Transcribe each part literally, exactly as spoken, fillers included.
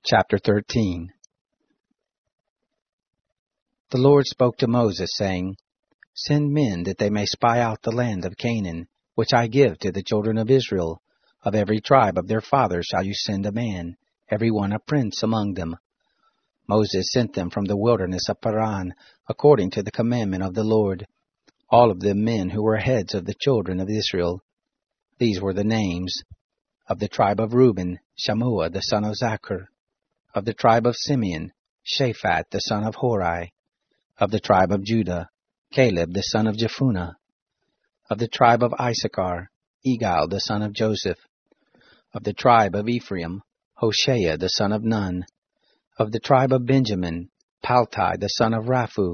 Chapter thirteen. The Lord spoke to Moses, saying, Send men that they may spy out the land of Canaan, which I give to the children of Israel. Of every tribe of their fathers shall you send a man, every one a prince among them. Moses sent them from the wilderness of Paran, according to the commandment of the Lord, all of them men who were heads of the children of Israel. These were the names: of the tribe of Reuben, Shammua the son of Zachar; of the tribe of Simeon, Shaphat the son of Hori; of the tribe of Judah, Caleb the son of Jephunneh; of the tribe of Issachar, Igal the son of Joseph; of the tribe of Ephraim, Hoshea the son of Nun; of the tribe of Benjamin, Paltai the son of Raphu;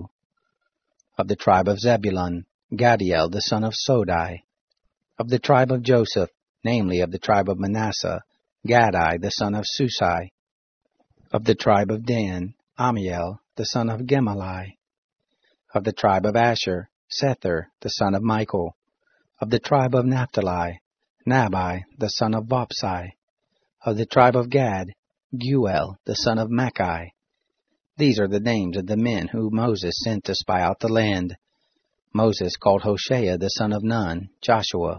of the tribe of Zebulun, Gadiel the son of Sodai; of the tribe of Joseph, namely of the tribe of Manasseh, Gadai the son of Susai; of the tribe of Dan, Amiel the son of Gemalli; of the tribe of Asher, Sethur the son of Michael; of the tribe of Naphtali, Nabai the son of Vopsi; of the tribe of Gad, Guel the son of Machi. These are the names of the men whom Moses sent to spy out the land. Moses called Hoshea the son of Nun, Joshua.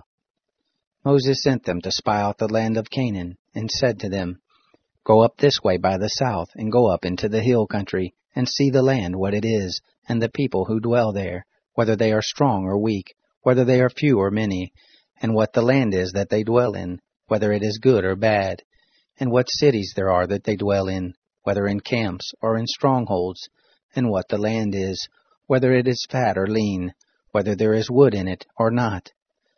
Moses sent them to spy out the land of Canaan, and said to them, Go up this way by the south, and go up into the hill country, and see the land what it is, and the people who dwell there, whether they are strong or weak, whether they are few or many, and what the land is that they dwell in, whether it is good or bad, and what cities there are that they dwell in, whether in camps or in strongholds, and what the land is, whether it is fat or lean, whether there is wood in it or not.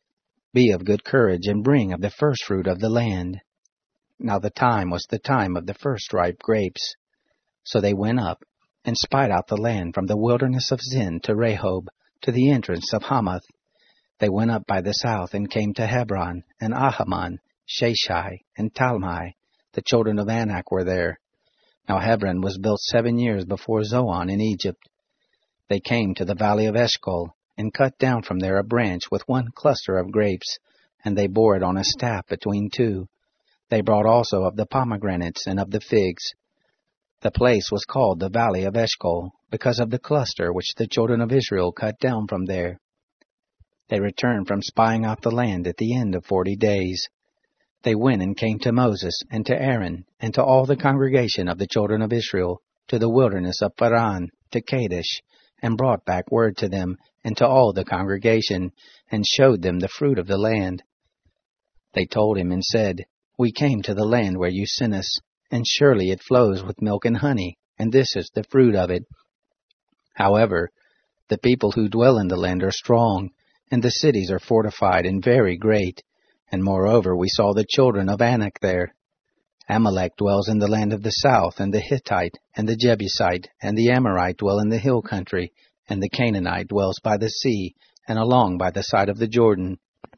Be of good courage, and bring of the first fruit of the land. Now the time was the time of the first ripe grapes. So they went up, and spied out the land from the wilderness of Zin to Rehob, to the entrance of Hamath. They went up by the south, and came to Hebron, and Ahaman, Sheshai, and Talmai. The children of Anak were there. Now Hebron was built seven years before Zoan in Egypt. They came to the valley of Eshcol, and cut down from there a branch with one cluster of grapes, and they bore it on a staff between two. They brought also of the pomegranates and of the figs. The place was called the valley of Eshcol, because of the cluster which the children of Israel cut down from there. They returned from spying out the land at the end of forty days. They went and came to Moses, and to Aaron, and to all the congregation of the children of Israel, to the wilderness of Paran, to Kadesh, and brought back word to them, and to all the congregation, and showed them the fruit of the land. They told him and said, We came to the land where you sent us, and surely it flows with milk and honey, and this is the fruit of it. However, the people who dwell in the land are strong, and the cities are fortified and very great, and moreover we saw the children of Anak there. Amalek dwells in the land of the south, and the Hittite, and the Jebusite, and the Amorite dwell in the hill country, and the Canaanite dwells by the sea, and along by the side of the Jordan.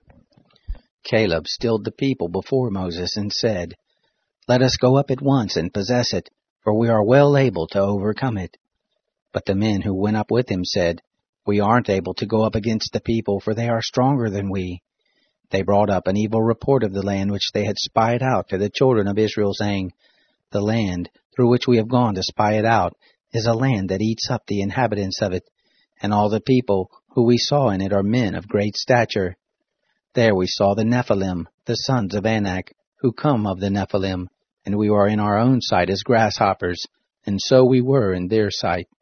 Caleb stilled the people before Moses, and said, Let us go up at once and possess it, for we are well able to overcome it. But the men who went up with him said, We aren't able to go up against the people, for they are stronger than we. They brought up an evil report of the land which they had spied out to the children of Israel, saying, The land, through which we have gone to spy it out, is a land that eats up the inhabitants of it, and all the people who we saw in it are men of great stature. There we saw the Nephilim, the sons of Anak, who come of the Nephilim, and we were in our own sight as grasshoppers, and so we were in their sight.